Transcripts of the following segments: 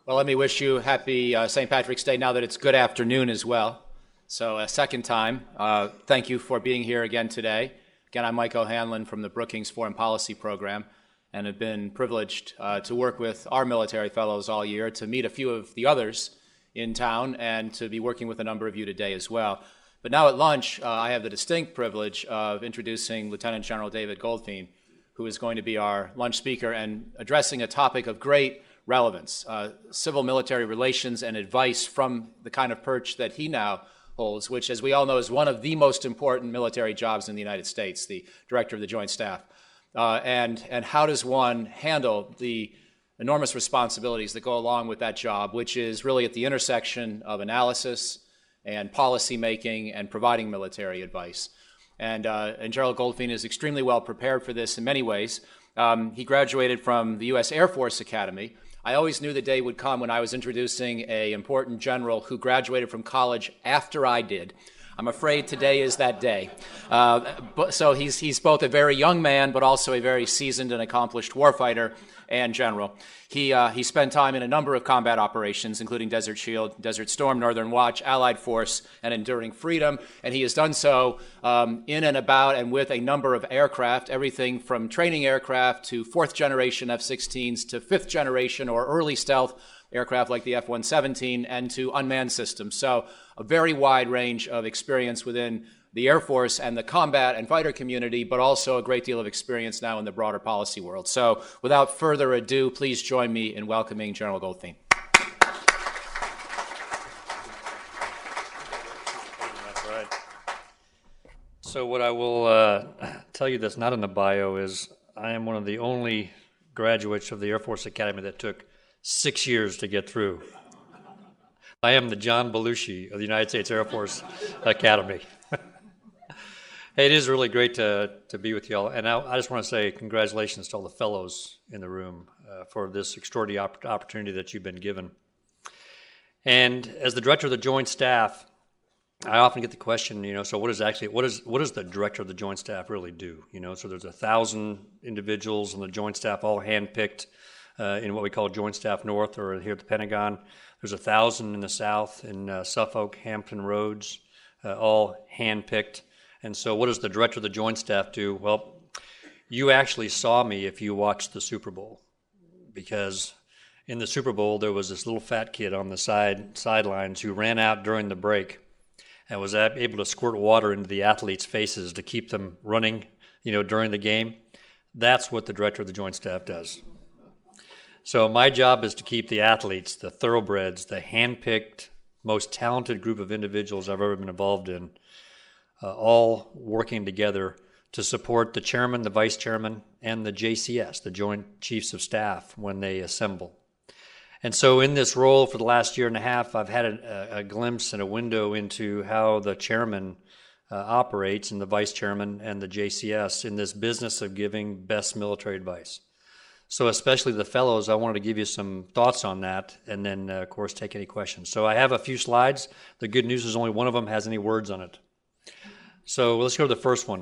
Well, let me wish you happy St. Patrick's Day now that it's good afternoon as well. So a second time, thank you for being here again today. Again, I'm Mike O'Hanlon from the Brookings Foreign Policy Program and have been privileged to work with our military fellows all year, to meet a few of the others in town, and to be working with a number of you today as well. But now at lunch, I have the distinct privilege of introducing Lieutenant General David Goldfein, who is going to be our lunch speaker and addressing a topic of great relevance, civil-military relations and advice from the kind of perch that he now holds, which, as we all know, is one of the most important military jobs in the United States, the Director of the Joint Staff. And how does one handle the enormous responsibilities that go along with that job, which is really at the intersection of analysis and policy making and providing military advice. And General Goldfein is extremely well prepared for this in many ways. He graduated from the U.S. Air Force Academy. I always knew the day would come when I was introducing an important general who graduated from college after I did. I'm afraid today is that day. So he's both a very young man, but also a very seasoned and accomplished warfighter and general. He spent time in a number of combat operations, including Desert Shield, Desert Storm, Northern Watch, Allied Force, and Enduring Freedom, and he has done so in and about and with a number of aircraft, everything from training aircraft to fourth-generation F-16s to fifth-generation or early stealth aircraft like the F-117 and to unmanned systems. So a very wide range of experience within the Air Force and the combat and fighter community, but also a great deal of experience now in the broader policy world. So without further ado, please join me in welcoming General Goldfein. That's right. So what I will tell you that's not in the bio is I am one of the only graduates of the Air Force Academy that took 6 years to get through. I am the John Belushi of the United States Air Force Academy. Hey, it is really great to be with you all, and I just want to say congratulations to all the fellows in the room for this extraordinary opportunity that you've been given. And as the Director of the Joint Staff, I often get the question, so what does the Director of the Joint Staff really do? So there's 1,000 individuals on the Joint Staff, all handpicked in what we call Joint Staff North, or here at the Pentagon. There's 1,000 in the South, in Suffolk, Hampton Roads, all handpicked. And so what does the Director of the Joint Staff do? Well, you actually saw me if you watched the Super Bowl, because in the Super Bowl there was this little fat kid on the sidelines who ran out during the break and was able to squirt water into the athletes' faces to keep them running, during the game. That's what the Director of the Joint Staff does. So my job is to keep the athletes, the thoroughbreds, the handpicked, most talented group of individuals I've ever been involved in, all working together to support the chairman, the vice chairman, and the JCS, the Joint Chiefs of Staff, when they assemble. And so in this role for the last year and a half, I've had a glimpse and a window into how the chairman operates, and the vice chairman and the JCS, in this business of giving best military advice. So especially the fellows, I wanted to give you some thoughts on that, and then, of course, take any questions. So I have a few slides. The good news is only one of them has any words on it. So let's go to the first one.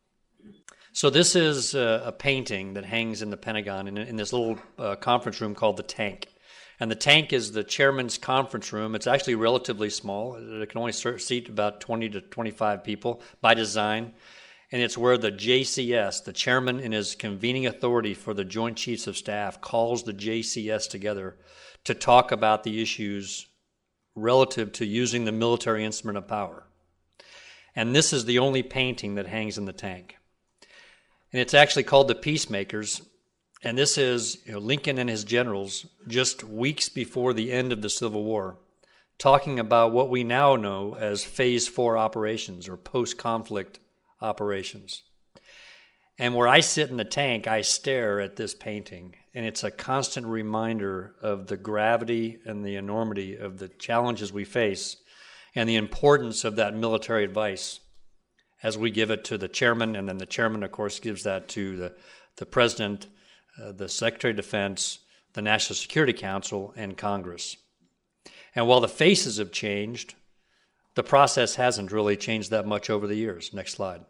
So this is a painting that hangs in the Pentagon in this little conference room called the Tank. And the Tank is the chairman's conference room. It's actually relatively small. It can only seat about 20 to 25 people by design. And it's where the JCS, the chairman in his convening authority for the Joint Chiefs of Staff, calls the JCS together to talk about the issues relative to using the military instrument of power. And this is the only painting that hangs in the Tank. And it's actually called the Peacemakers. And this is Lincoln and his generals just weeks before the end of the Civil War, talking about what we now know as Phase 4 operations or post-conflict operations. And where I sit in the Tank, I stare at this painting. And it's a constant reminder of the gravity and the enormity of the challenges we face, and the importance of that military advice as we give it to the chairman, and then the chairman, of course, gives that to the president, the Secretary of Defense, the National Security Council, and Congress. And while the faces have changed, the process hasn't really changed that much over the years. Next slide.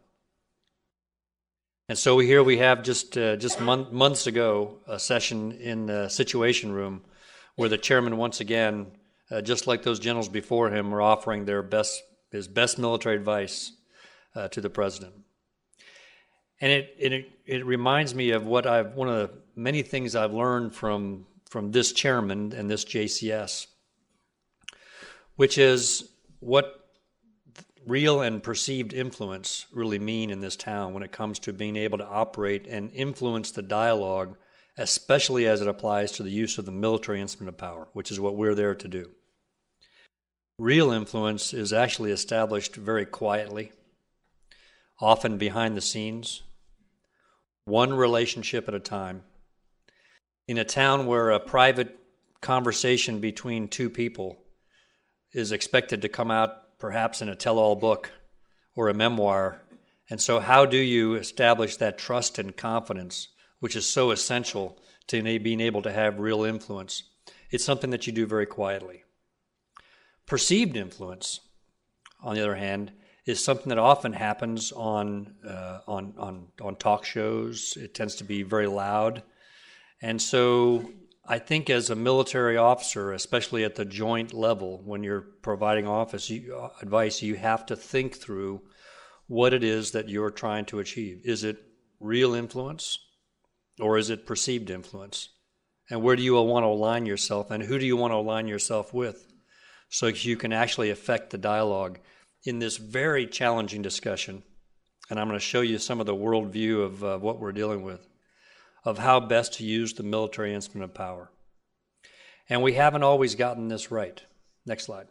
And so here we have just months ago a session in the Situation Room where the chairman once again, just like those generals before him, were offering his best military advice to the president. And it reminds me of one of the many things I've learned from this chairman and this JCS, which is what real and perceived influence really mean in this town when it comes to being able to operate and influence the dialogue, especially as it applies to the use of the military instrument of power, which is what we're there to do. Real influence is actually established very quietly, often behind the scenes, one relationship at a time. In a town where a private conversation between two people is expected to come out perhaps in a tell-all book or a memoir. And so how do you establish that trust and confidence, which is so essential to being able to have real influence? It's something that you do very quietly. Perceived influence, on the other hand, is something that often happens on talk shows. It tends to be very loud. And so I think as a military officer, especially at the joint level, when you're providing advice, you have to think through what it is that you're trying to achieve. Is it real influence or is it perceived influence? And where do you want to align yourself and who do you want to align yourself with so you can actually affect the dialogue in this very challenging discussion? And I'm going to show you some of the worldview of what we're dealing with, of how best to use the military instrument of power. And we haven't always gotten this right. Next slide.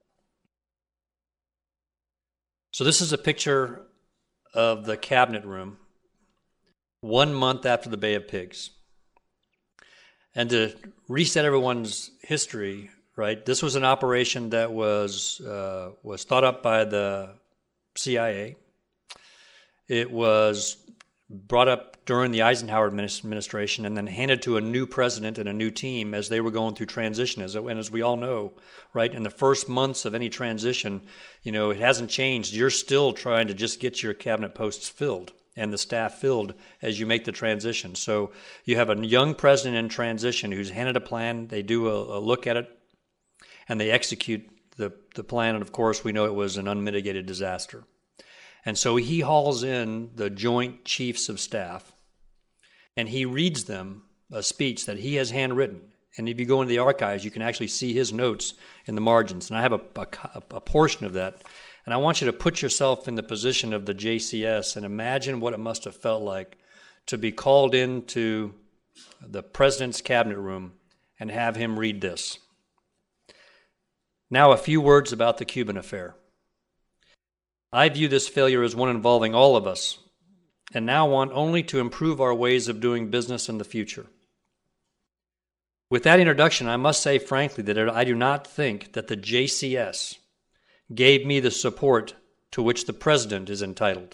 So this is a picture of the cabinet room 1 month after the Bay of Pigs. And to reset everyone's history, right, this was an operation that was thought up by the CIA. It was brought up during the Eisenhower administration and then handed to a new president and a new team as they were going through transition. And as we all know, right, in the first months of any transition, it hasn't changed. You're still trying to just get your cabinet posts filled and the staff filled as you make the transition. So you have a young president in transition who's handed a plan, they do a look at it, and they execute the plan. And of course, we know it was an unmitigated disaster. And so he hauls in the Joint Chiefs of Staff, and he reads them a speech that he has handwritten. And if you go into the archives, you can actually see his notes in the margins. And I have a portion of that. And I want you to put yourself in the position of the JCS and imagine what it must have felt like to be called into the president's cabinet room and have him read this. Now, a few words about the Cuban affair. I view this failure as one involving all of us, and now want only to improve our ways of doing business in the future. With that introduction, I must say frankly that I do not think that the JCS gave me the support to which the President is entitled.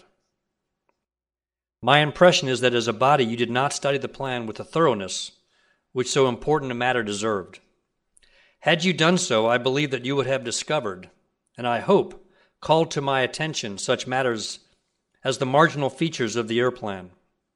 My impression is that as a body, you did not study the plan with the thoroughness which so important a matter deserved. Had you done so, I believe that you would have discovered, and I hope, called to my attention such matters as the marginal features of the air plan,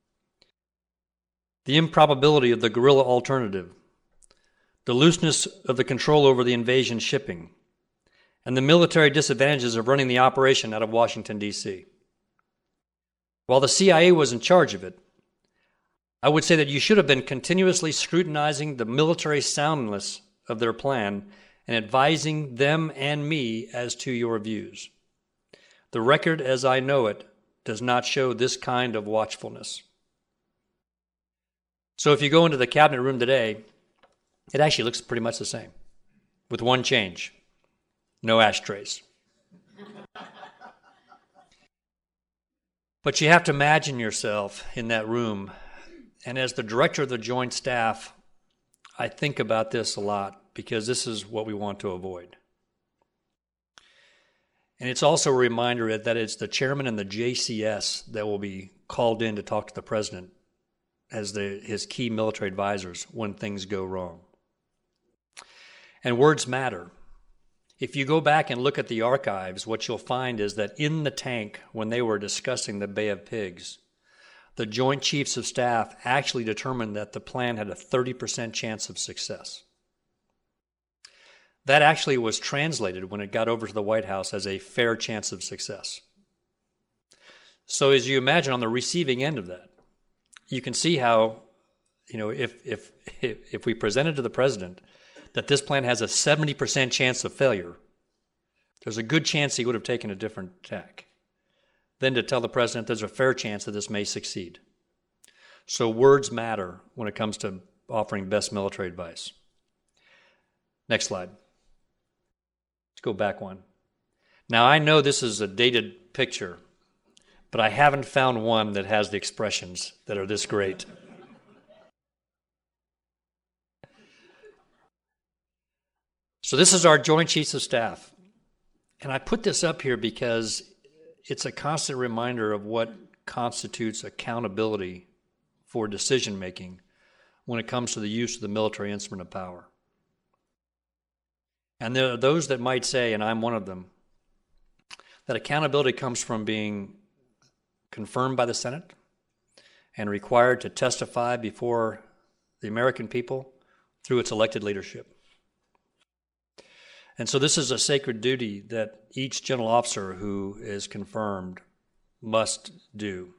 the improbability of the guerrilla alternative, the looseness of the control over the invasion shipping, and the military disadvantages of running the operation out of Washington, D.C. While the CIA was in charge of it, I would say that you should have been continuously scrutinizing the military soundness of their plan and advising them and me as to your views. The record as I know it does not show this kind of watchfulness. So if you go into the cabinet room today, it actually looks pretty much the same, with one change: no ashtrays. But you have to imagine yourself in that room, and as the director of the Joint Staff, I think about this a lot because this is what we want to avoid. And it's also a reminder that it's the chairman and the JCS that will be called in to talk to the president as his key military advisors when things go wrong. And words matter. If you go back and look at the archives, what you'll find is that in the tank, when they were discussing the Bay of Pigs, the Joint Chiefs of Staff actually determined that the plan had a 30% chance of success. that actually was translated when it got over to the White House as a fair chance of success. So as you imagine on the receiving end of that, you can see how, if we presented to the president that this plan has a 70% chance of failure, there's a good chance he would have taken a different tack than to tell the president there's a fair chance that this may succeed. So words matter when it comes to offering best military advice. Next slide. Let's go back one. Now, I know this is a dated picture, but I haven't found one that has the expressions that are this great. So this is our Joint Chiefs of Staff. And I put this up here because it's a constant reminder of what constitutes accountability for decision-making when it comes to the use of the military instrument of power. And there are those that might say, and I'm one of them, that accountability comes from being confirmed by the Senate and required to testify before the American people through its elected leadership. And so this is a sacred duty that each general officer who is confirmed must do.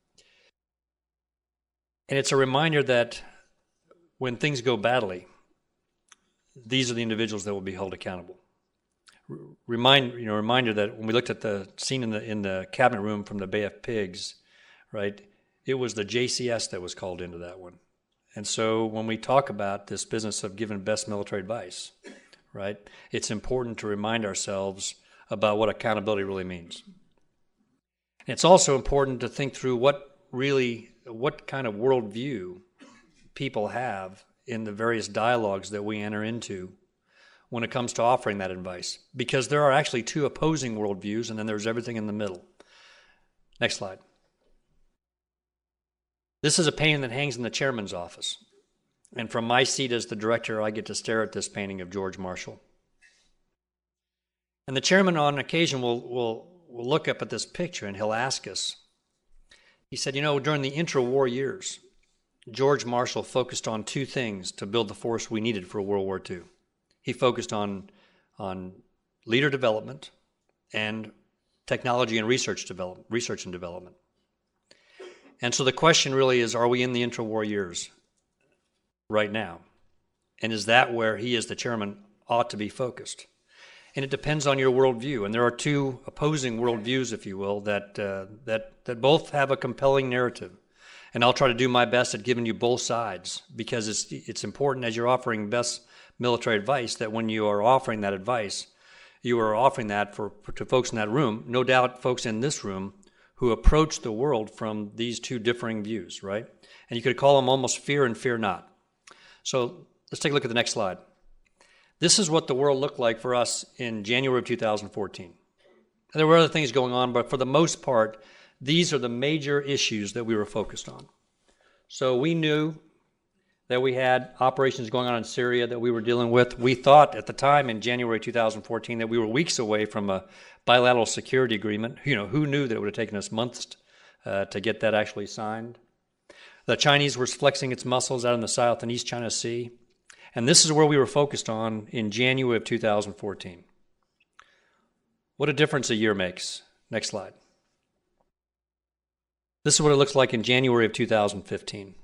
And it's a reminder that when things go badly, these are the individuals that will be held accountable. Reminder that when we looked at the scene in the cabinet room from the Bay of Pigs, right, it was the JCS that was called into that one. And so when we talk about this business of giving best military advice, right, it's important to remind ourselves about what accountability really means. And it's also important to think through what kind of worldview people have in the various dialogues that we enter into when it comes to offering that advice. Because there are actually two opposing worldviews, and then there's everything in the middle. Next slide. This is a painting that hangs in the chairman's office. And from my seat as the director, I get to stare at this painting of George Marshall. And the chairman on occasion will look up at this picture and he'll ask us, he said, during the intra-war years, George Marshall focused on two things to build the force we needed for World War II. He focused on leader development and technology and research and development. And so the question really is, are we in the intra-war years right now? And is that where he, as the chairman, ought to be focused? And it depends on your worldview. And there are two opposing worldviews, if you will, that both have a compelling narrative. And I'll try to do my best at giving you both sides, because it's important as you're offering best military advice that when you are offering that advice, you are offering that to folks in that room, no doubt folks in this room who approach the world from these two differing views, right? And you could call them almost fear and fear not. So let's take a look at the next slide. This is what the world looked like for us in January of 2014. There were other things going on, but for the most part, these are the major issues that we were focused on. So we knew that we had operations going on in Syria that we were dealing with. We thought at the time in January 2014 that we were weeks away from a bilateral security agreement. Who knew that it would have taken us months to get that actually signed? The Chinese were flexing its muscles out in the South and East China Sea. And this is where we were focused on in January of 2014. What a difference a year makes. Next slide. This is what it looks like in January of 2015.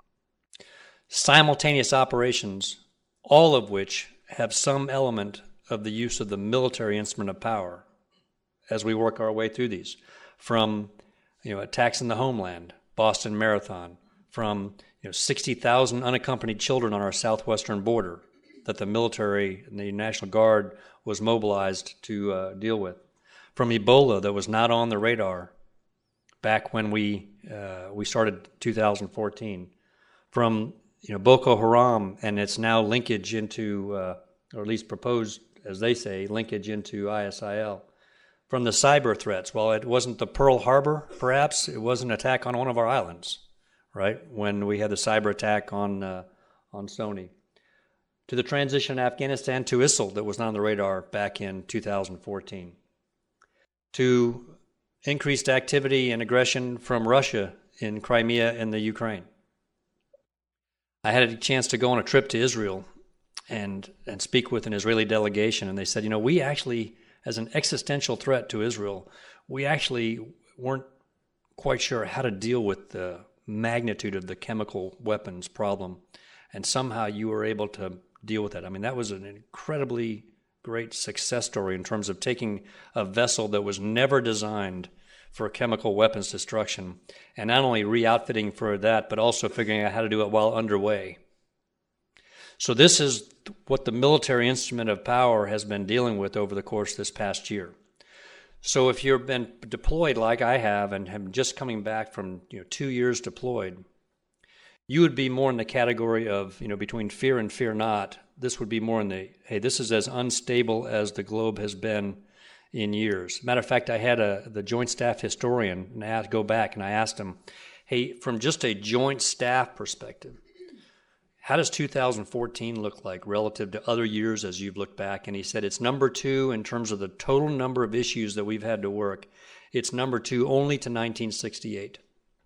Simultaneous operations, all of which have some element of the use of the military instrument of power as we work our way through these. From attacks in the homeland, Boston Marathon, from 60,000 unaccompanied children on our southwestern border that the military and the National Guard was mobilized to deal with. From Ebola that was not on the radar back when we started 2014. From Boko Haram and its now linkage into, or at least proposed, as they say, linkage into ISIL. From the cyber threats, while it wasn't the Pearl Harbor, perhaps, it was an attack on one of our islands, right, when we had the cyber attack on Sony. To the transition in Afghanistan to ISIL that was not on the radar back in 2014. To increased activity and aggression from Russia in Crimea and the Ukraine. I had a chance to go on a trip to Israel and speak with an Israeli delegation, and they said, we actually, as an existential threat to Israel, we actually weren't quite sure how to deal with the magnitude of the chemical weapons problem, and somehow you were able to deal with that. I mean, that was an incredibly great success story in terms of taking a vessel that was never designed for chemical weapons destruction, and not only re-outfitting for that, but also figuring out how to do it while underway. So this is what the military instrument of power has been dealing with over the course of this past year. So if you've been deployed like I have and have just coming back from 2 years deployed, you would be more in the category of, between fear and fear not. This would be more in the, hey, this is as unstable as the globe has been in years. Matter of fact, I had the Joint Staff historian, and I had to go back and I asked him, hey, from just a Joint Staff perspective, how does 2014 look like relative to other years as you've looked back? And he said it's number 2 in terms of the total number of issues that we've had to work. It's number 2 only to 1968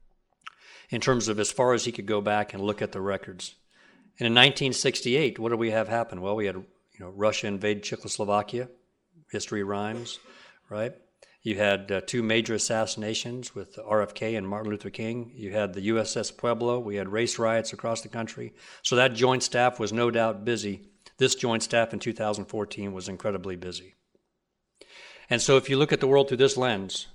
in terms of as far as he could go back and look at the records. And in 1968, what did we have happen? Well, we had Russia invade Czechoslovakia. History rhymes, right? You had 2 major assassinations with RFK and Martin Luther King. You had the USS Pueblo. We had race riots across the country. So that Joint Staff was no doubt busy. This Joint Staff in 2014 was incredibly busy. And so if you look at the world through this lens,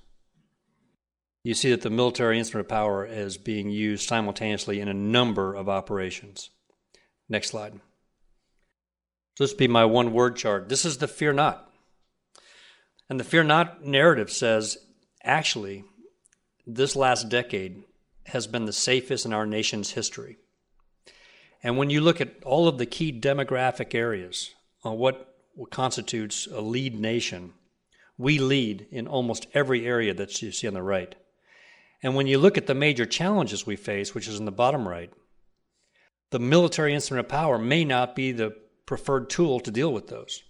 you see that the military instrument of power is being used simultaneously in a number of operations. Next slide. So this would be my one-word chart. This is the fear not. And the fear not narrative says, actually, this last decade has been the safest in our nation's history. And when you look at all of the key demographic areas on what constitutes a lead nation, we lead in almost every area that you see on the right. And when you look at the major challenges we face, which is in the bottom right, the military instrument of power may not be the preferred tool to deal with those.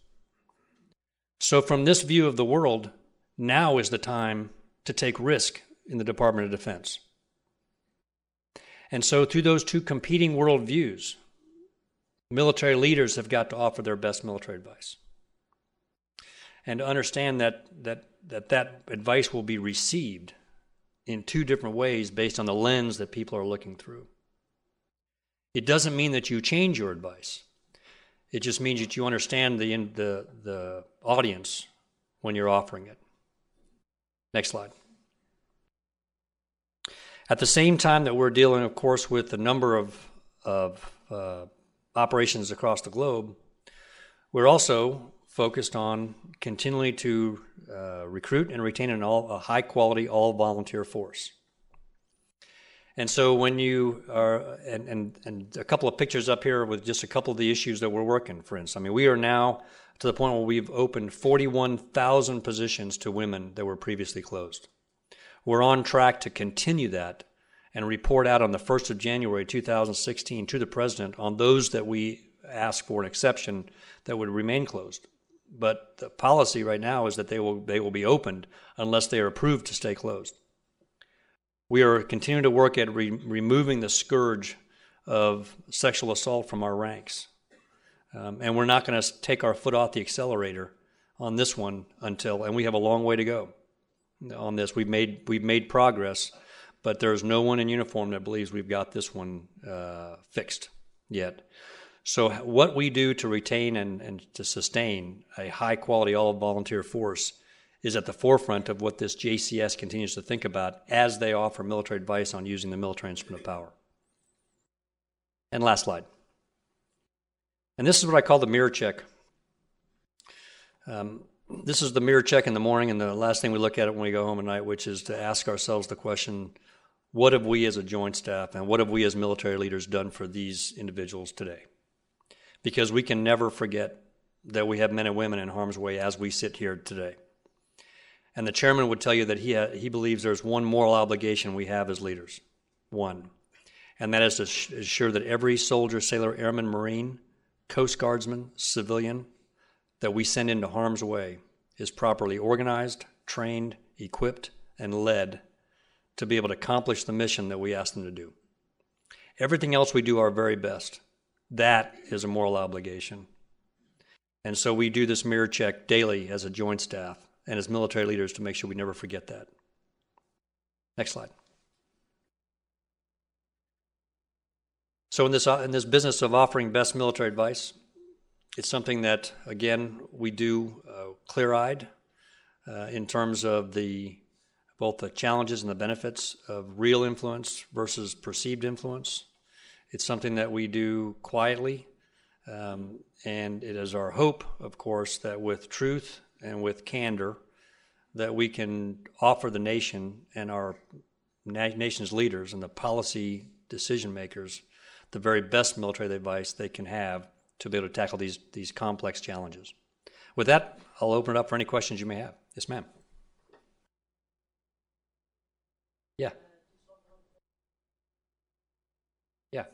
So from this view of the world, now is the time to take risk in the Department of Defense. And so through those 2 competing worldviews, military leaders have got to offer their best military advice. And to understand that advice will be received in 2 different ways based on the lens that people are looking through. It doesn't mean that you change your advice. It just means that you understand the audience when you're offering it. Next slide. At the same time that we're dealing, of course, with a number of operations across the globe, we're also focused on continually to recruit and retain a high-quality, all-volunteer force. And so when you are, and a couple of pictures up here with just a couple of the issues that we're working, for instance. I mean, we are now to the point where we've opened 41,000 positions to women that were previously closed. We're on track to continue that and report out on the 1st of January 2016 to the President on those that we ask for an exception that would remain closed. But the policy right now is that they will be opened unless they are approved to stay closed. We are continuing to work at removing the scourge of sexual assault from our ranks. And we're not going to take our foot off the accelerator on this one and we have a long way to go on this. We've made progress, but there's no one in uniform that believes we've got this one fixed yet. So what we do to retain and to sustain a high-quality all-volunteer force is at the forefront of what this JCS continues to think about as they offer military advice on using the military instrument of power. And last slide. And this is what I call the mirror check. This is the mirror check in the morning, and the last thing we look at it when we go home at night, which is to ask ourselves the question, what have we as a Joint Staff and what have we as military leaders done for these individuals today? Because we can never forget that we have men and women in harm's way as we sit here today. And the chairman would tell you that he believes there's one moral obligation we have as leaders. One. And that is to ensure that every soldier, sailor, airman, Marine, Coast Guardsman, civilian that we send into harm's way is properly organized, trained, equipped, and led to be able to accomplish the mission that we ask them to do. Everything else we do our very best. That is a moral obligation. And so we do this mirror check daily as a joint staff and as military leaders to make sure we never forget that. Next slide. So in this business of offering best military advice, it's something that, again, we do clear-eyed in terms of both the challenges and the benefits of real influence versus perceived influence. It's something that we do quietly, and it is our hope, of course, that with truth and with candor, that we can offer the nation and our nation's leaders and the policy decision makers the very best military advice they can have to be able to tackle these complex challenges. With that, I'll open it up for any questions you may have. Yes, ma'am. Yeah. Yeah.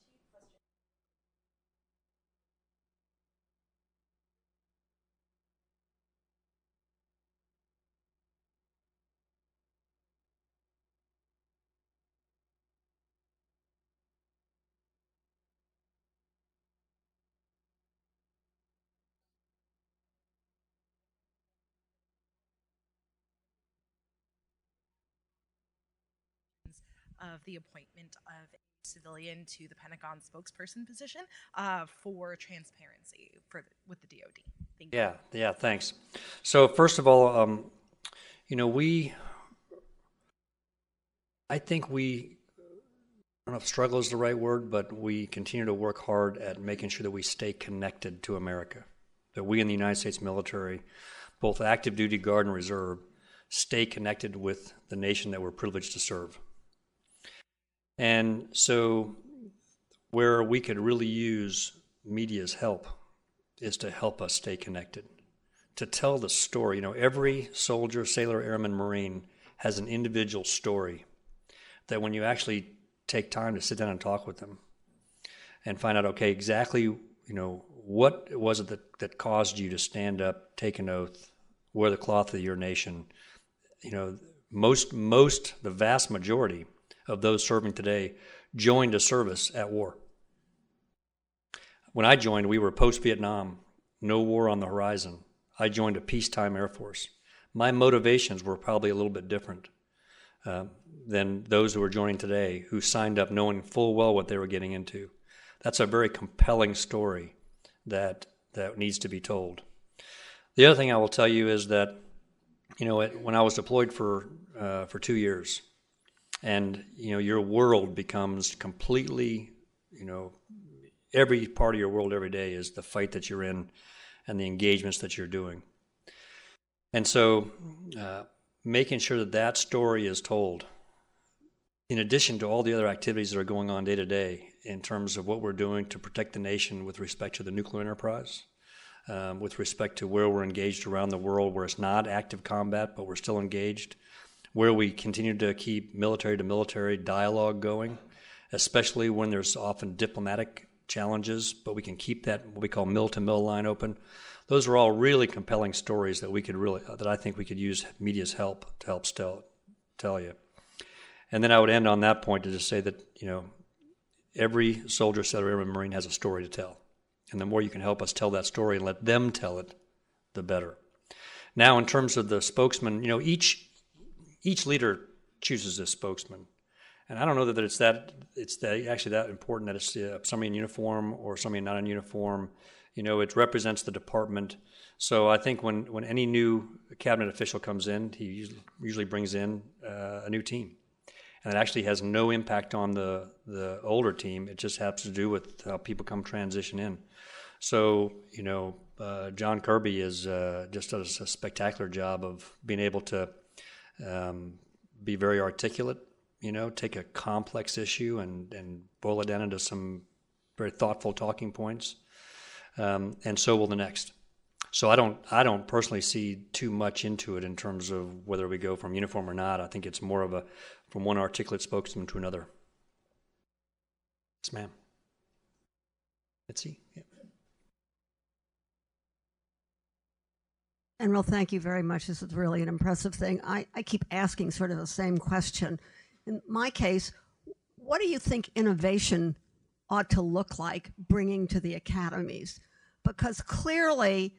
Of the appointment of a civilian to the Pentagon spokesperson position for transparency with the DoD. Thank you. Yeah, thanks. So first of all, I think we, I don't know if struggle is the right word, but we continue to work hard at making sure that we stay connected to America, that we in the United States military, both active duty, guard, and reserve, stay connected with the nation that we're privileged to serve. And so where we could really use media's help is to help us stay connected, to tell the story. Every soldier, sailor, airman, Marine has an individual story that when you actually take time to sit down and talk with them and find out, okay, exactly, what was it that caused you to stand up, take an oath, wear the cloth of your nation? The vast majority of those serving today joined a service at war. When I joined, we were post-Vietnam, no war on the horizon. I joined a peacetime Air Force. My motivations were probably a little bit different than those who are joining today, who signed up knowing full well what they were getting into. That's a very compelling story that needs to be told. The other thing I will tell you is that, when I was deployed for 2 years, and your world becomes completely, every part of your world every day is the fight that you're in and the engagements that you're doing. And so making sure that story is told, in addition to all the other activities that are going on day to day in terms of what we're doing to protect the nation with respect to the nuclear enterprise, with respect to where we're engaged around the world where it's not active combat but we're still engaged, where we continue to keep military-to-military dialogue going, especially when there's often diplomatic challenges, but we can keep that what we call mill-to-mill line open. Those are all really compelling stories that I think we could use media's help to help tell you. And then I would end on that point to just say that, every soldier, sailor, airman, Marine has a story to tell. And the more you can help us tell that story and let them tell it, the better. Now, in terms of the spokesman, each leader chooses a spokesman, and I don't know that it's actually that important that it's somebody in uniform or somebody not in uniform. It represents the department. So I think when any new cabinet official comes in, he usually brings in a new team, and it actually has no impact on the older team. It just has to do with how people transition in. So John Kirby just does a spectacular job of being able to be very articulate, take a complex issue and boil it down into some very thoughtful talking points, and so will the next. So I don't personally see too much into it in terms of whether we go from uniform or not. I think it's more of from one articulate spokesman to another. Yes, ma'am. Let's see. Yeah. Admiral, thank you very much. This is really an impressive thing. I keep asking sort of the same question. In my case, what do you think innovation ought to look like bringing to the academies? because clearly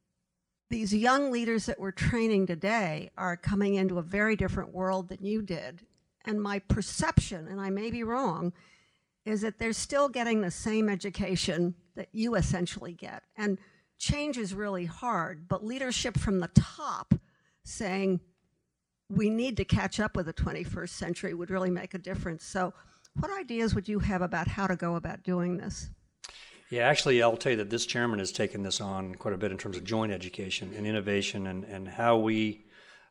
these young leaders that we're training today are coming into a very different world than you did. And my perception, and I may be wrong, is that they're still getting the same education that you essentially get. And change is really hard, but leadership from the top saying we need to catch up with the 21st century would really make a difference. So what ideas would you have about how to go about doing this? Yeah, actually, I'll tell you that this chairman has taken this on quite a bit in terms of joint education and innovation and how we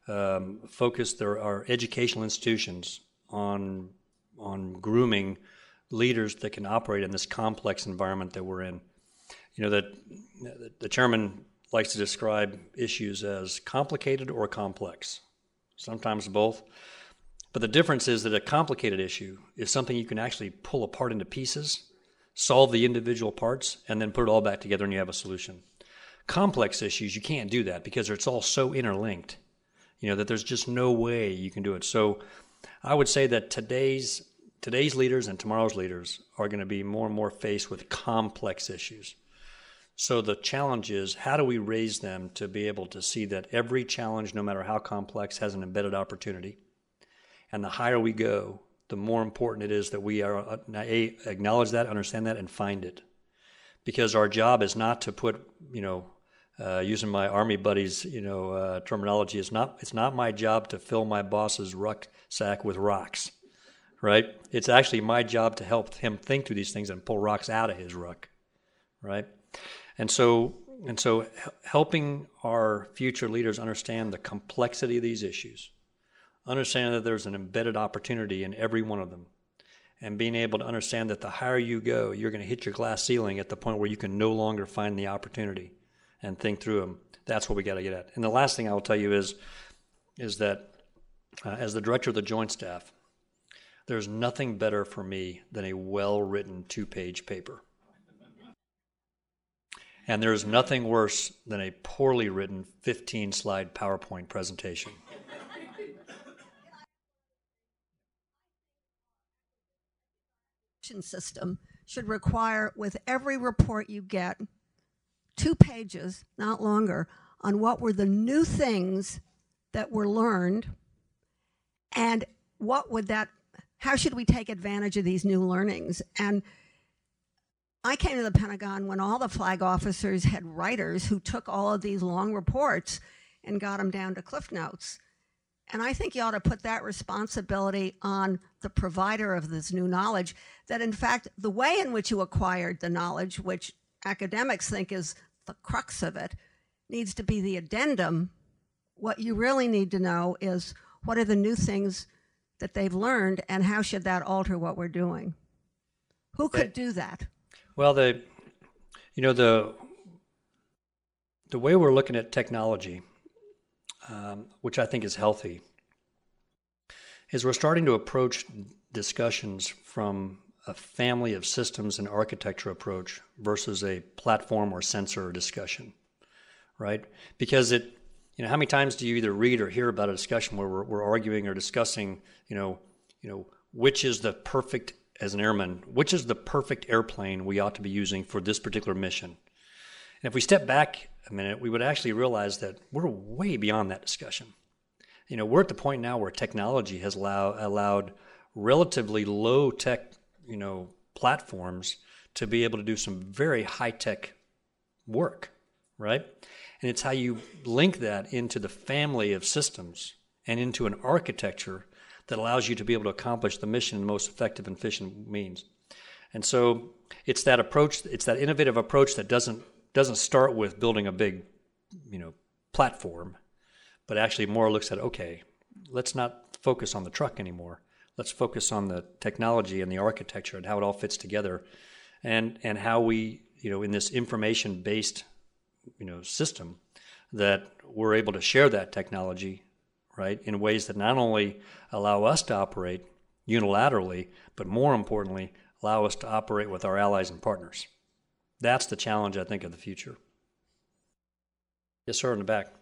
focus our educational institutions on grooming leaders that can operate in this complex environment that we're in. You know, that the chairman likes to describe issues as complicated or complex, sometimes both. But the difference is that a complicated issue is something you can actually pull apart into pieces, solve the individual parts, and then put it all back together and you have a solution. Complex issues, you can't do that because it's all so interlinked, you know, that there's just no way you can do it. So I would say that today's leaders and tomorrow's leaders are going to be more and more faced with complex issues. So the challenge is, how do we raise them to be able to see that every challenge, no matter how complex, has an embedded opportunity? And the higher we go, the more important it is that we are acknowledge that, understand that, and find it. Because our job is not to put, using my Army buddies, terminology, it's not my job to fill my boss's rucksack with rocks, right? It's actually my job to help him think through these things and pull rocks out of his ruck, right? And so helping our future leaders understand the complexity of these issues, understand that there's an embedded opportunity in every one of them, and being able to understand that the higher you go, you're going to hit your glass ceiling at the point where you can no longer find the opportunity and think through them. That's what we got to get at. And the last thing I will tell you is that as the director of the Joint Staff, there's nothing better for me than a well-written 2-page paper. And there's nothing worse than a poorly written 15-slide PowerPoint presentation. System should require, with every report you get, 2 pages, not longer, on what were the new things that were learned and how should we take advantage of these new learnings. And I came to the Pentagon when all the flag officers had writers who took all of these long reports and got them down to Cliff Notes. And I think you ought to put that responsibility on the provider of this new knowledge, that in fact, the way in which you acquired the knowledge, which academics think is the crux of it, needs to be the addendum. What you really need to know is what are the new things that they've learned and how should that alter what we're doing? Who could do that? Well, the way we're looking at technology, which I think is healthy, is we're starting to approach discussions from a family of systems and architecture approach versus a platform or sensor discussion, right? Because how many times do you either read or hear about a discussion where we're arguing or discussing, which is the perfect, as an airman, which is the perfect airplane we ought to be using for this particular mission? And if we step back a minute, we would actually realize that we're way beyond that discussion. We're at the point now where technology has allowed relatively low-tech, platforms to be able to do some very high-tech work, right? And it's how you link that into the family of systems and into an architecture that allows you to be able to accomplish the mission in the most effective and efficient means. And so it's that approach, it's that innovative approach that doesn't start with building a big, platform, but actually more looks at, okay, let's not focus on the truck anymore. Let's focus on the technology and the architecture and how it all fits together, and how we, in this information-based, system, that we're able to share that technology, right, in ways that not only allow us to operate unilaterally, but more importantly, allow us to operate with our allies and partners. That's the challenge, I think, of the future. Yes, sir, in the back.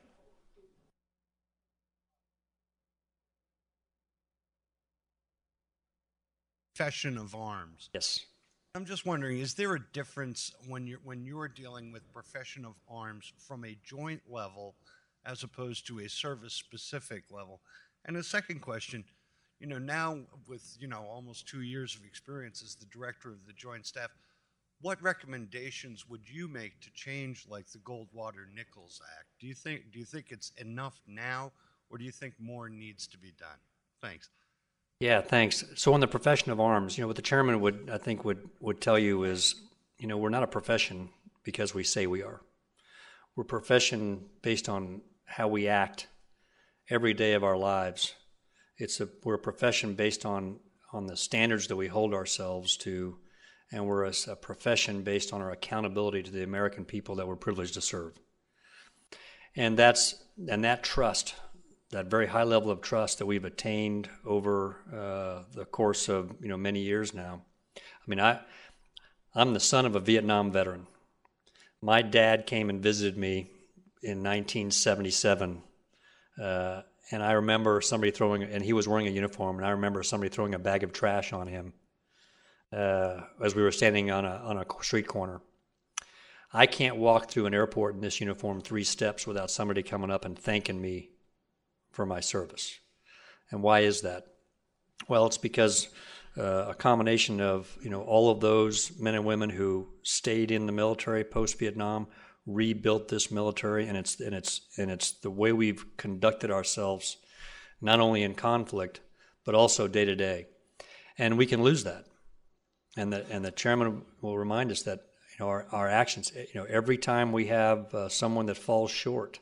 Profession of arms. Yes. I'm just wondering, is there a difference when you're dealing with profession of arms from a joint level as opposed to a service specific level? And a second question, now with, almost 2 years of experience as the director of the Joint Staff, what recommendations would you make to change like the Goldwater-Nichols Act? Do you think it's enough now, or do you think more needs to be done? Thanks. Yeah, thanks. So on the profession of arms, what the chairman would tell you is, we're not a profession because we say we are. We're a profession based on how we act every day of our lives. We're a profession based on the standards that we hold ourselves to, and we're a profession based on our accountability to the American people that we're privileged to serve. And that trust, that very high level of trust that we've attained over the course of many years now. I mean, I'm the son of a Vietnam veteran. My dad came and visited me in 1977, and I remember somebody and he was wearing a uniform, and I remember somebody throwing a bag of trash on him as we were standing on a street corner. I can't walk through an airport in this uniform 3 steps without somebody coming up and thanking me for my service. And why is that? Well, it's because a combination of all of those men and women who stayed in the military post-Vietnam, rebuilt this military, and it's the way we've conducted ourselves, not only in conflict but also day to day. And we can lose that. And the chairman will remind us that our actions, every time we have someone that falls short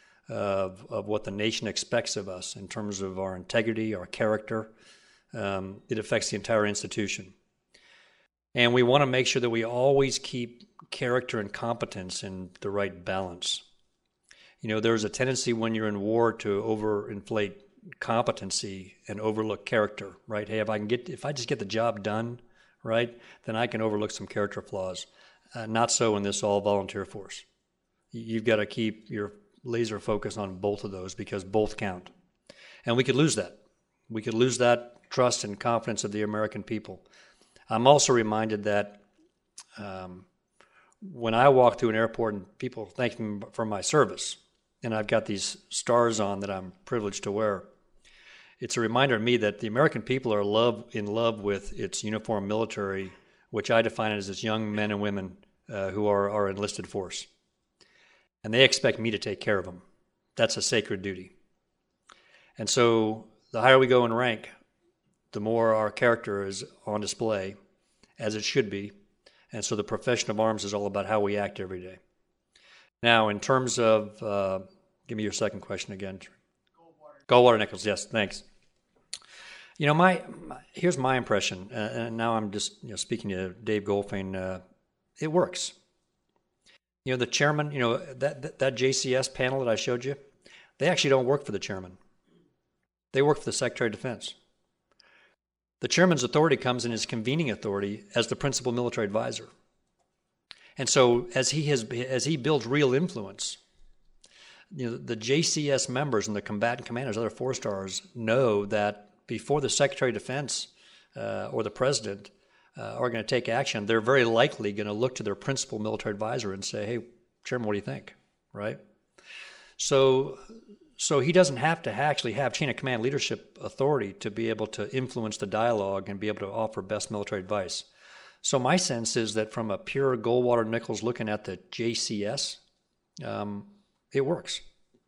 of what the nation expects of us in terms of our integrity, our character, it affects the entire institution. And we want to make sure that we always keep character and competence in the right balance. There's a tendency when you're in war to overinflate competency and overlook character, right? Hey, if I just get the job done, right, then I can overlook some character flaws. Not so in this all-volunteer force. You've got to keep your laser focus on both of those because both count. And we could lose that. We could lose that trust and confidence of the American people. I'm also reminded that when I walk through an airport and people thank me for my service, and I've got these stars on that I'm privileged to wear, it's a reminder to me that the American people are in love with its uniformed military, which I define as its young men and women who are our enlisted force. And they expect me to take care of them. That's a sacred duty. And so the higher we go in rank, the more our character is on display, as it should be. And so the profession of arms is all about how we act every day. Now, in terms of, give me your second question again. Goldwater-Nichols, yes, thanks. Here's my impression, and now I'm just speaking to Dave Goldfein. It works. The chairman, that JCS panel that I showed you, they actually don't work for the chairman. They work for the Secretary of Defense. The chairman's authority comes in his convening authority as the principal military advisor. And so as he builds real influence, the JCS members and the combatant commanders, other 4-stars, know that before the Secretary of Defense or the President are going to take action, they're very likely going to look to their principal military advisor and say, hey, Chairman, what do you think, right? So he doesn't have to actually have chain of command leadership authority to be able to influence the dialogue and be able to offer best military advice. So my sense is that from a pure Goldwater-Nichols looking at the JCS, it works.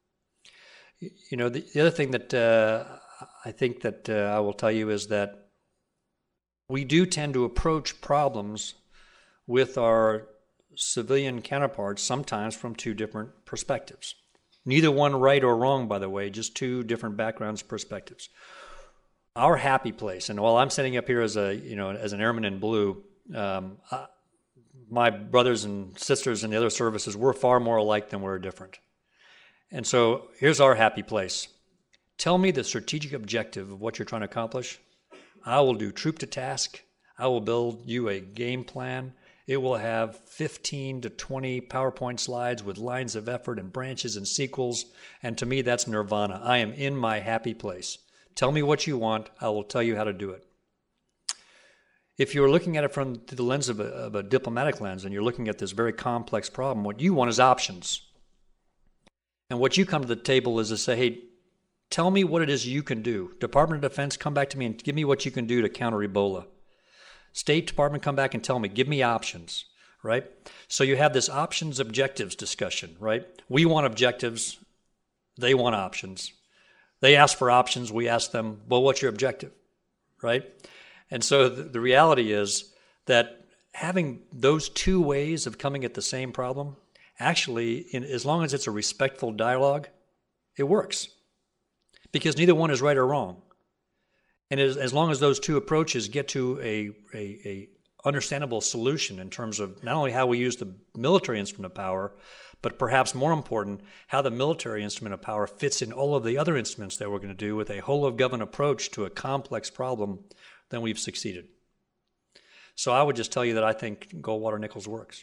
The other thing that I think that I will tell you is that we do tend to approach problems with our civilian counterparts sometimes from 2 different perspectives. Neither one right or wrong, by the way, just 2 different backgrounds, perspectives. Our happy place, and while I'm sitting up here as an airman in blue, my brothers and sisters in the other services, we're far more alike than we're different. And so here's our happy place. Tell me the strategic objective of what you're trying to accomplish. I will do troop to task. I will build you a game plan. It will have 15 to 20 PowerPoint slides with lines of effort and branches and sequels. And to me, that's nirvana. I am in my happy place. Tell me what you want. I will tell you how to do it. If you're looking at it from through the lens of a diplomatic lens, and you're looking at this very complex problem, what you want is options. And what you come to the table is to say, hey, tell me what it is you can do. Department of Defense, come back to me and give me what you can do to counter Ebola. State Department, come back and tell me, give me options, right? So you have this options objectives discussion, right? We want objectives, they want options. They ask for options, we ask them, well, what's your objective, right? And so the reality is that having those two ways of coming at the same problem, actually, as long as it's a respectful dialogue, it works. Because neither one is right or wrong. And as long as those two approaches get to a understandable solution in terms of not only how we use the military instrument of power, but perhaps more important, how the military instrument of power fits in all of the other instruments that we're going to do with a whole-of-government approach to a complex problem, then we've succeeded. So I would just tell you that I think Goldwater Nichols works.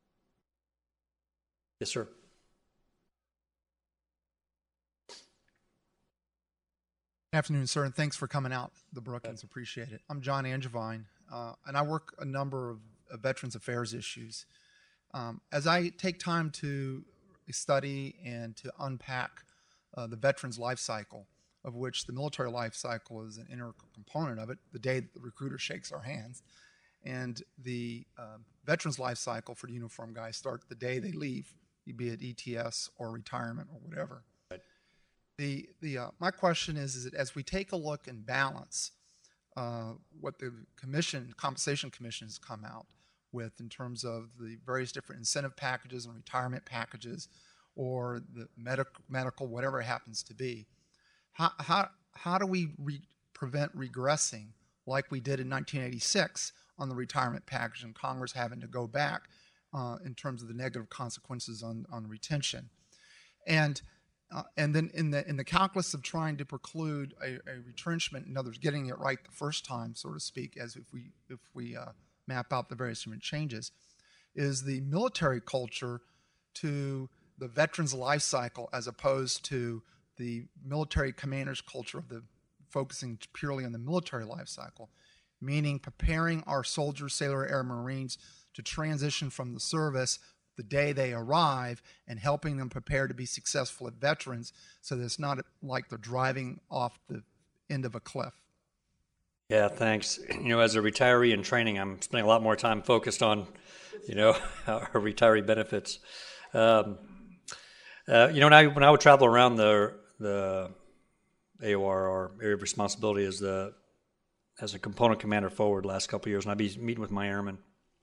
Yes, sir. Good afternoon, sir, and thanks for coming out, the Brookings. Appreciate it. I'm John Angevine, and I work a number of Veterans Affairs issues. As I take time to study and to unpack the veteran's life cycle, of which the military life cycle is an integral component of it, the day the recruiter shakes our hands, and the veteran's life cycle for the uniformed guys start the day they leave, be it ETS or retirement or whatever. Right. My question is that as we take a look and balance what the compensation commission has come out with in terms of the various different incentive packages and retirement packages or the medical, whatever it happens to be, how do we prevent regressing like we did in 1986 on the retirement package and Congress having to go back in terms of the negative consequences on retention? And then in the calculus of trying to preclude a retrenchment, in other words, getting it right the first time, so to speak, as if we map out the various different changes, is the military culture to the veteran's life cycle as opposed to the military commander's culture of the focusing purely on the military life cycle, meaning preparing our soldiers, sailor, air, Marines to transition from the service the day they arrive and helping them prepare to be successful as veterans so that it's not like they're driving off the end of a cliff. Yeah, thanks. As a retiree in training, I'm spending a lot more time focused on, our retiree benefits. When I would travel around the AOR, or Area of Responsibility, as a component commander forward the last couple of years, and I'd be meeting with my airmen,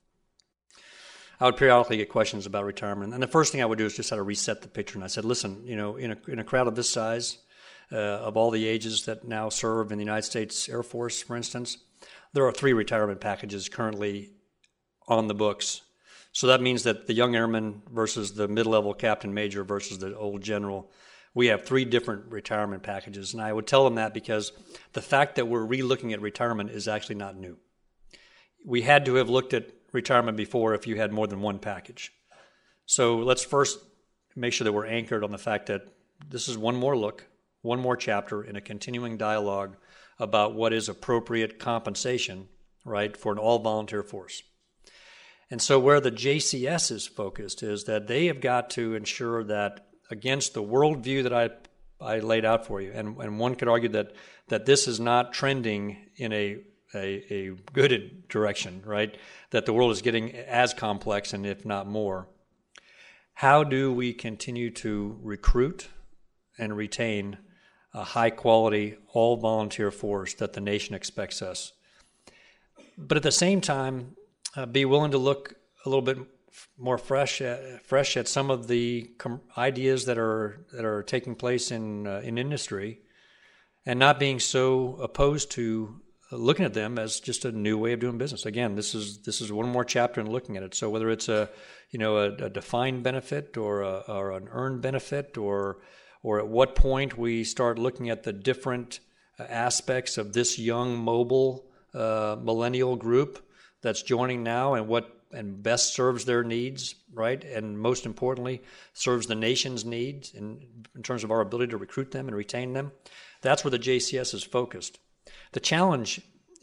I would periodically get questions about retirement. And the first thing I would do is just try to reset the picture. And I said, listen, in a crowd of this size, of all the ages that now serve in the United States Air Force, for instance, there are 3 retirement packages currently on the books. So that means that the young airman versus the mid-level captain major versus the old general, we have 3 different retirement packages. And I would tell them that because the fact that we're re-looking at retirement is actually not new. We had to have looked at retirement before if you had more than one package. So let's first make sure that we're anchored on the fact that this is one more look, one more chapter in a continuing dialogue about what is appropriate compensation, right, for an all-volunteer force. And so where the JCS is focused is that they have got to ensure that against the worldview that I laid out for you, and one could argue that this is not trending in a good direction, right? That the world is getting as complex and if not more. How do we continue to recruit and retain a high-quality, all-volunteer force that the nation expects us? But at the same time, be willing to look a little bit more fresh at some of the ideas that are taking place in industry, and not being so opposed to looking at them as just a new way of doing business. Again, this is one more chapter in looking at it. So whether it's a defined benefit or an earned benefit, or at what point we start looking at the different aspects of this young mobile millennial group that's joining now, and best serves their needs, right? And most importantly, serves the nation's needs in terms of our ability to recruit them and retain them. That's where the JCS is focused. The challenge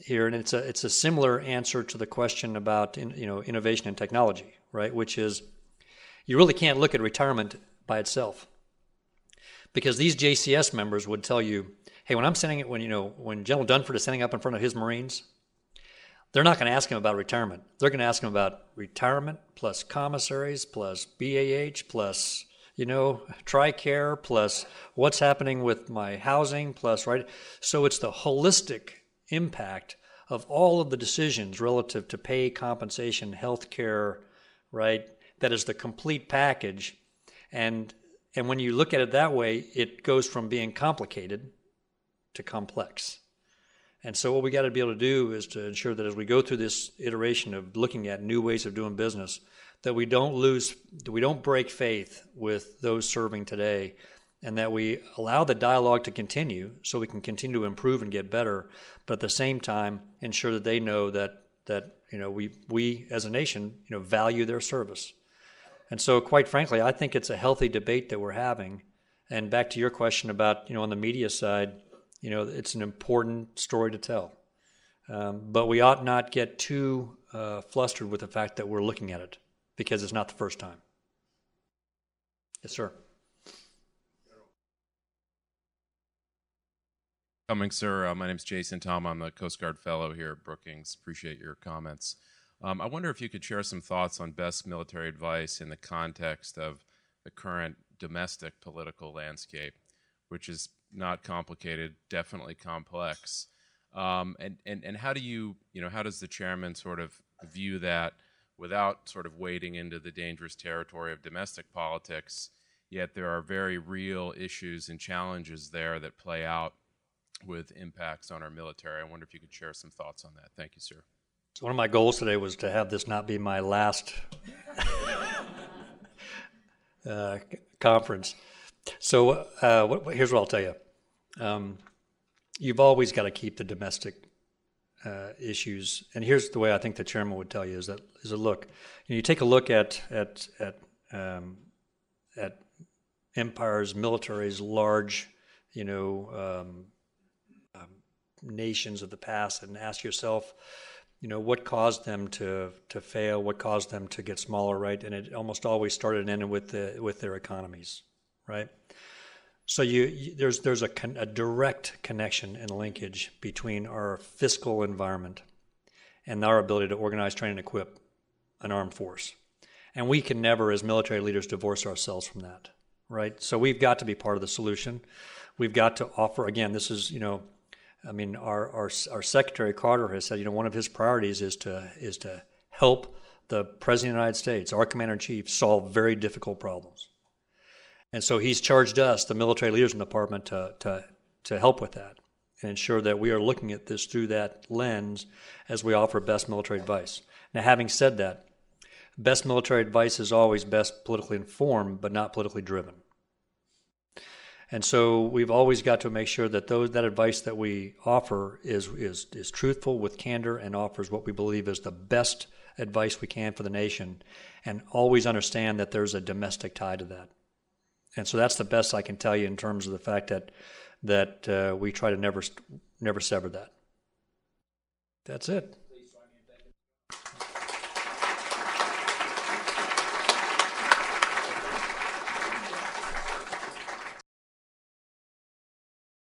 here, and it's a similar answer to the question about innovation and technology, right? Which is, you really can't look at retirement by itself, because these JCS members would tell you, hey, when General Dunford is standing up in front of his Marines, they're not going to ask him about retirement. They're going to ask him about retirement plus commissaries plus BAH plus TRICARE plus what's happening with my housing plus, right? So it's the holistic impact of all of the decisions relative to pay, compensation, health care, right? That is the complete package. And when you look at it that way, it goes from being complicated to complex. And so what we got to be able to do is to ensure that as we go through this iteration of looking at new ways of doing business, that we don't break faith with those serving today, and that we allow the dialogue to continue so we can continue to improve and get better, but at the same time ensure that they know that we as a nation value their service. And so, quite frankly, I think it's a healthy debate that we're having. And back to your question about on the media side, it's an important story to tell, but we ought not get too flustered with the fact that we're looking at it, because it's not the first time. Yes, sir. Coming, sir. My name is Jason Tom. I'm a Coast Guard fellow here at Brookings. Appreciate your comments. I wonder if you could share some thoughts on best military advice in the context of the current domestic political landscape, which is not complicated, definitely complex. And how do how does the chairman sort of view that without sort of wading into the dangerous territory of domestic politics, yet there are very real issues and challenges there that play out with impacts on our military? I wonder if you could share some thoughts on that. Thank you, sir. So one of my goals today was to have this not be my last conference. So here's what I'll tell you. You've always got to keep the domestic issues, and here's the way I think the chairman would tell you is that look, you take a look at empires, militaries, large, nations of the past, and ask yourself, what caused them to fail, what caused them to get smaller, right? And it almost always started and ended with their economies, right? So there's a direct connection and linkage between our fiscal environment and our ability to organize, train, and equip an armed force. And we can never, as military leaders, divorce ourselves from that, right? So we've got to be part of the solution. We've got to offer, again, this is, our Secretary Carter has said, one of his priorities is to help the President of the United States, our Commander-in-Chief, solve very difficult problems. And so he's charged us, the military leaders in the department, to help with that and ensure that we are looking at this through that lens as we offer best military advice. Now, having said that, best military advice is always best politically informed, but not politically driven. And so we've always got to make sure that that advice that we offer is truthful, with candor, and offers what we believe is the best advice we can for the nation, and always understand that there's a domestic tie to that. And so that's the best I can tell you in terms of the fact that we try to never sever that. That's it.